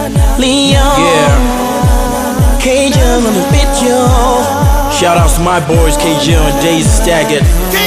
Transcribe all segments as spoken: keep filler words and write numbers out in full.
Leon. Yeah. K J on the beat, yo. Shout outs to my boys K J and Daisy Staggett.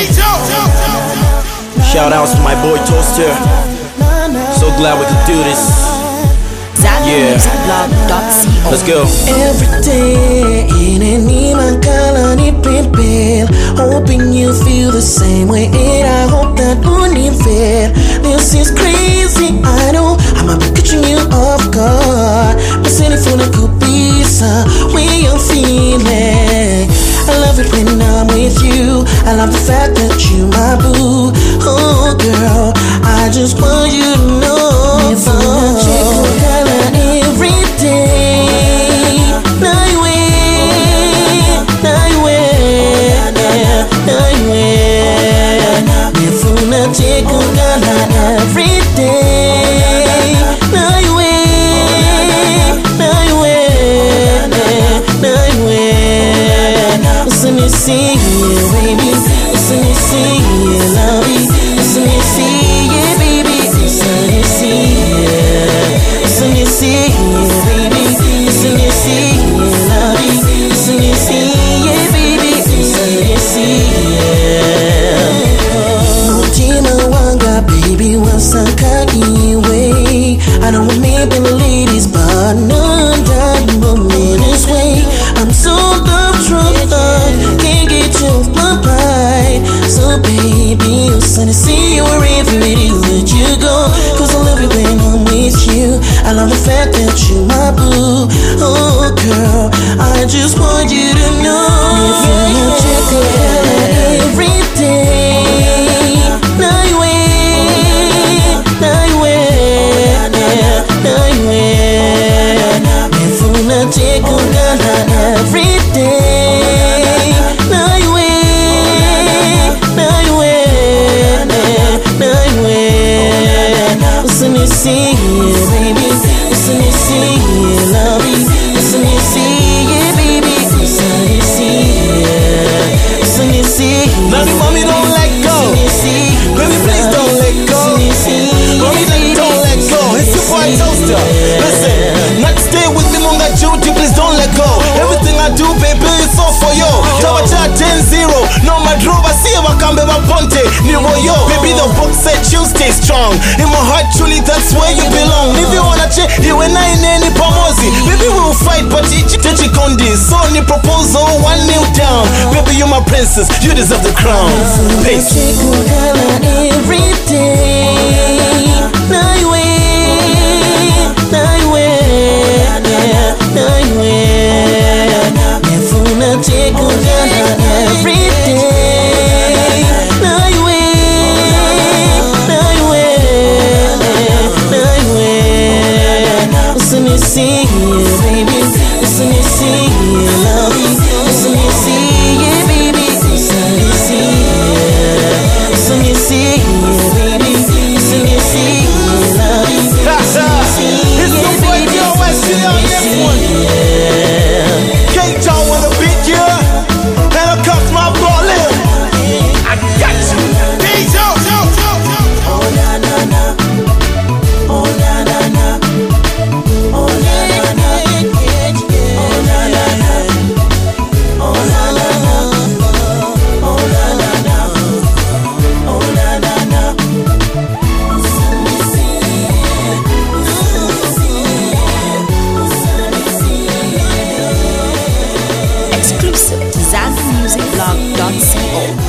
Shout outs to my boy Toaster. So glad we could do this. Yeah. Let's go. Every day, any makala ni pimpin. Hoping you feel the same way, and I hope that wouldn't fair. This is crazy, I know. I might be catching you off guard, but sending for the kupisa, way you're feeling. I love it when I'm with you. I love the fact that you my boo. Oh girl, I just want you to know. If I'm not checking color every day, now you win, now you win, now you win. If I'm not checking color every day, now you win, now you win, now you win. Listen to see you, baby. Listen to see you, love me. Listen to see you, baby. Listen to see you. Listen to see you, baby. Listen to see you, love me. Listen to see you, baby. Listen to see you. Mutima wanga, baby, wasaka iwe. I don't want maybe ladies, but none that woman this way. I'm so love drunk, can't get you off my mind. So baby, I'm starting to see you wherever it is that you go. Cause I love it when I'm with you. I love the fact that you my boo. Oh girl, I just want you to know. If you check it every day, now you win, now you win, now you win. If you not check it every day, now you win, now you win, now you win. Listen to see you, baby. Listen to see you, love me. Listen to see you, baby. Listen to see you. Listen to see you. Love you, mommy, don't let go. Baby, please don't let go. Mommy, don't let go. It's your boy Toaster. Listen, not stay with me, Munga Judy, please don't let go. Everything I do, baby, it's all for you. Tawacha ten zero. No, my drover, see if I can be my ponte. Niwo yo. Baby, the book said you stay strong. In my heart, truly, that's where you belong. If you wanna check, you and I in any pomozi. Baby, we'll fight, but it's Kondi. So, ni proposal, one kneel down. Baby, you're my princess, you deserve the crown. Peace. Every day, now you win, now you win, now you win. If I'm not taking every day, now you win, now you win, now you win. Listen to see you, baby. Listen to see you, love me. Listen to see you, baby. Listen to see you. Listen to see you, baby. Listen to see you, love me. Listen to see you, baby. Listen to see you. K J wanna beat you, and I cut my ballin'. I got you. K J. Oh na na na. Oh na na na. Oh na na na. Oh na na na. Oh na na na. Oh na na na. Oh na na na. Exclusive to Zan Music Blog dot co.